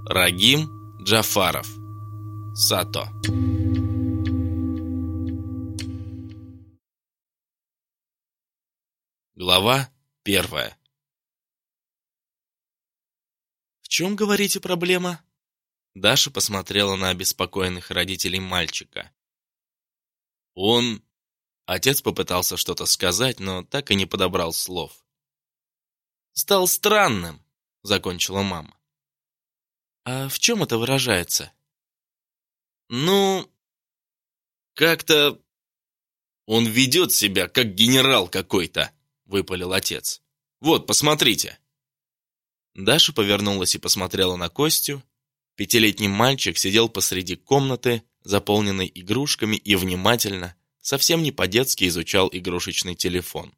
Рагим Джафаров. Сато. Глава 1. «В чем, говорите, проблема?» Даша посмотрела на обеспокоенных родителей мальчика. Он... Отец попытался что-то сказать, но так и не подобрал слов. «Стал странным», — закончила мама. «А в чем это выражается?» «Ну, как-то... он ведет себя, как генерал какой-то», — выпалил отец. «Вот, посмотрите». Даша повернулась и посмотрела на Костю. Пятилетний мальчик сидел посреди комнаты, заполненной игрушками, и внимательно, совсем не по-детски изучал игрушечный телефон.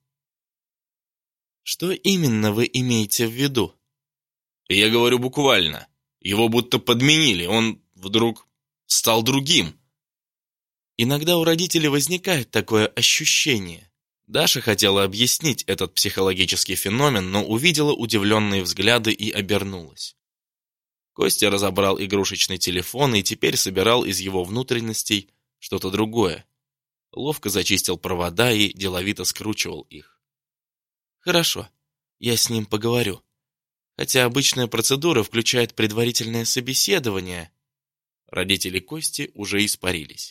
«Что именно вы имеете в виду?» «Я говорю буквально. Его будто подменили, он вдруг стал другим». Иногда у родителей возникает такое ощущение. Даша хотела объяснить этот психологический феномен, но увидела удивленные взгляды и обернулась. Костя разобрал игрушечный телефон и теперь собирал из его внутренностей что-то другое. Ловко зачистил провода и деловито скручивал их. «Хорошо, я с ним поговорю. Хотя обычная процедура включает предварительное собеседование». Родители Кости уже испарились.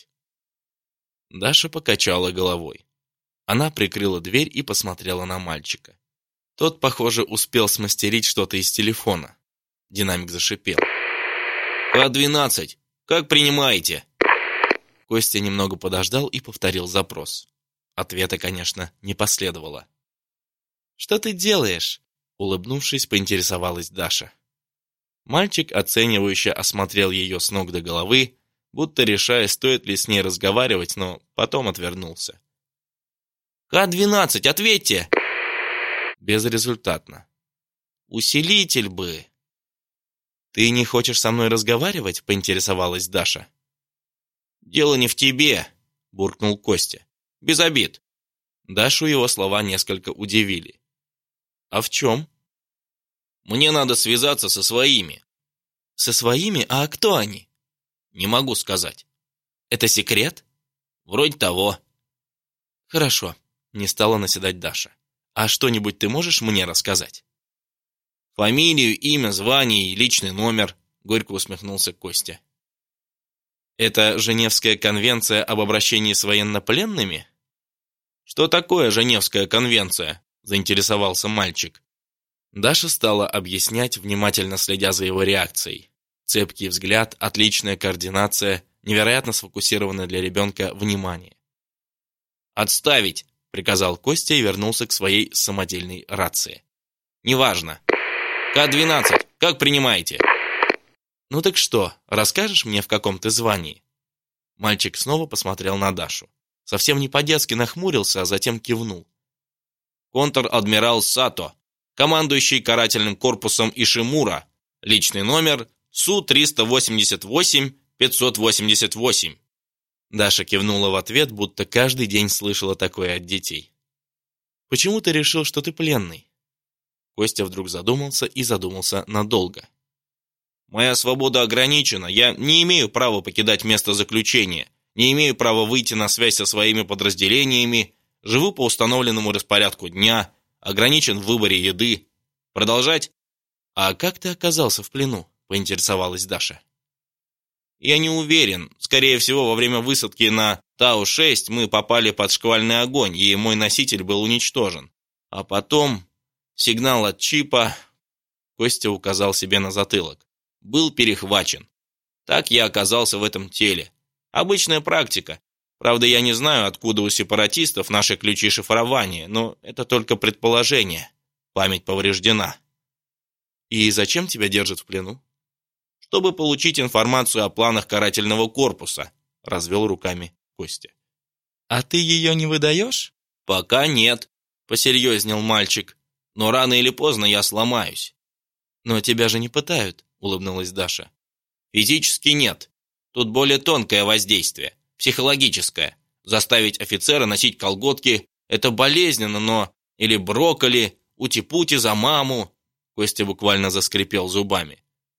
Даша покачала головой. Она прикрыла дверь и посмотрела на мальчика. Тот, похоже, успел смастерить что-то из телефона. Динамик зашипел. «К-12, как принимаете?» Костя немного подождал и повторил запрос. Ответа, конечно, не последовало. «Что ты делаешь?» Улыбнувшись, поинтересовалась Даша. Мальчик оценивающе осмотрел ее с ног до головы, будто решая, стоит ли с ней разговаривать, но потом отвернулся. «К-12, ответьте!» Безрезультатно. «Усилитель бы!» «Ты не хочешь со мной разговаривать?» — поинтересовалась Даша. «Дело не в тебе», — буркнул Костя. «Без обид». Дашу его слова несколько удивили. «А в чем?» «Мне надо связаться со своими». «Со своими? А кто они?» «Не могу сказать». «Это секрет?» «Вроде того». «Хорошо», — не стала наседать Даша. «А что-нибудь ты можешь мне рассказать?» «Фамилию, имя, звание и личный номер», — горько усмехнулся Костя. «Это Женевская конвенция об обращении с военнопленными?» «Что такое Женевская конвенция?» — заинтересовался мальчик. Даша стала объяснять, внимательно следя за его реакцией. Цепкий взгляд, отличная координация, невероятно сфокусированное для ребенка внимание. «Отставить!» — приказал Костя и вернулся к своей самодельной рации. «Неважно. К-12, как принимаете?» «Ну так что, расскажешь мне, в каком ты звании?» Мальчик снова посмотрел на Дашу. Совсем не по-детски нахмурился, а затем кивнул. «Контр-адмирал Сато, командующий карательным корпусом Ишимура, личный номер СУ-388-588». Даша кивнула в ответ, будто каждый день слышала такое от детей. «Почему ты решил, что ты пленный?» Костя вдруг задумался и задумался надолго. «Моя свобода ограничена, я не имею права покидать место заключения, не имею права выйти на связь со своими подразделениями, живу по установленному распорядку дня, ограничен в выборе еды. Продолжать?» «А как ты оказался в плену?» — поинтересовалась Даша. «Я не уверен. Скорее всего, во время высадки на Тау-6 мы попали под шквальный огонь, и мой носитель был уничтожен. А потом сигнал от чипа...» Костя указал себе на затылок. «Был перехвачен. Так я оказался в этом теле. Обычная практика. Правда, я не знаю, откуда у сепаратистов наши ключи шифрования, но это только предположение. Память повреждена». «И зачем тебя держат в плену?» «Чтобы получить информацию о планах карательного корпуса», — развел руками Костя. «А ты ее не выдаешь?» «Пока нет», — посерьезнел мальчик. «Но рано или поздно я сломаюсь». «Но тебя же не пытают», — улыбнулась Даша. «Физически нет. Тут более тонкое воздействие, психологическое. Заставить офицера носить колготки — это болезненно, но... Или брокколи, ути-пути за маму». Костя буквально заскрипел зубами.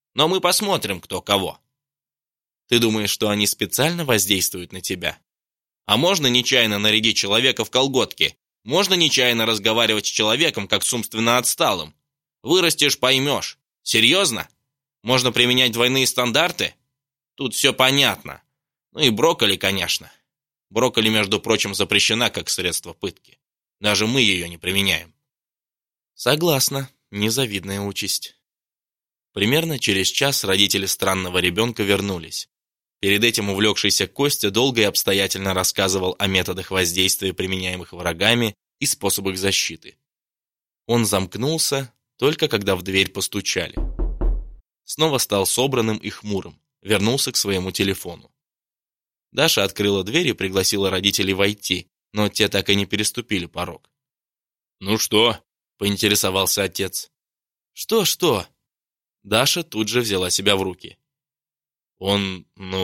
Но мы посмотрим, кто кого. Ты думаешь, что они специально воздействуют на тебя? А можно нечаянно нарядить человека в колготки? Можно нечаянно разговаривать с человеком, как с умственно отсталым? Вырастешь, поймешь. Серьезно? Можно применять двойные стандарты? Тут все понятно. Ну и брокколи, конечно. Брокколи, между прочим, запрещена как средство пытки. Даже мы ее не применяем. Согласна, незавидная участь. Примерно через час родители странного ребенка вернулись. Перед этим увлекшийся Костя долго и обстоятельно рассказывал о методах воздействия, применяемых врагами, и способах защиты. Он замкнулся, только когда в дверь постучали. Снова стал собранным и хмурым, вернулся к своему телефону. Даша открыла дверь и пригласила родителей войти, но те так и не переступили порог. «Ну что?» – поинтересовался отец. «Что?» Даша тут же взяла себя в руки. «Он,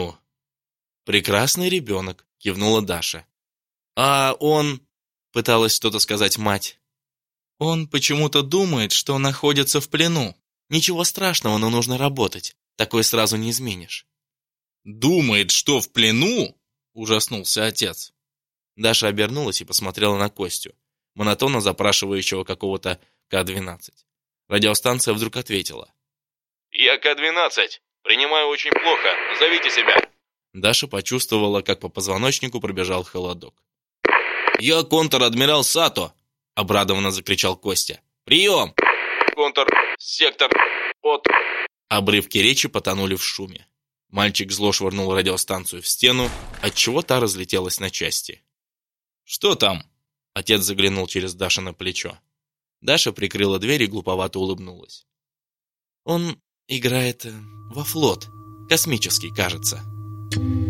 прекрасный ребенок», – кивнула Даша. «А он...» – пыталась что-то сказать мать. «Он почему-то думает, что находится в плену. Ничего страшного, но нужно работать. Такое сразу не изменишь». «Думает, что в плену?» – ужаснулся отец. Даша обернулась и посмотрела на Костю, монотонно запрашивающего какого-то К-12. Радиостанция вдруг ответила. «Я К-12. Принимаю очень плохо. Назовите себя». Даша почувствовала, как по позвоночнику пробежал холодок. «Я контр-адмирал Сато!» – обрадованно закричал Костя. «Прием! Контр, сектор, от...» Обрывки речи потонули в шуме. Мальчик зло швырнул радиостанцию в стену, отчего та разлетелась на части. «Что там?» – отец заглянул через Дашино плечо. Даша прикрыла дверь и глуповато улыбнулась. «Он играет во флот. Космический, кажется».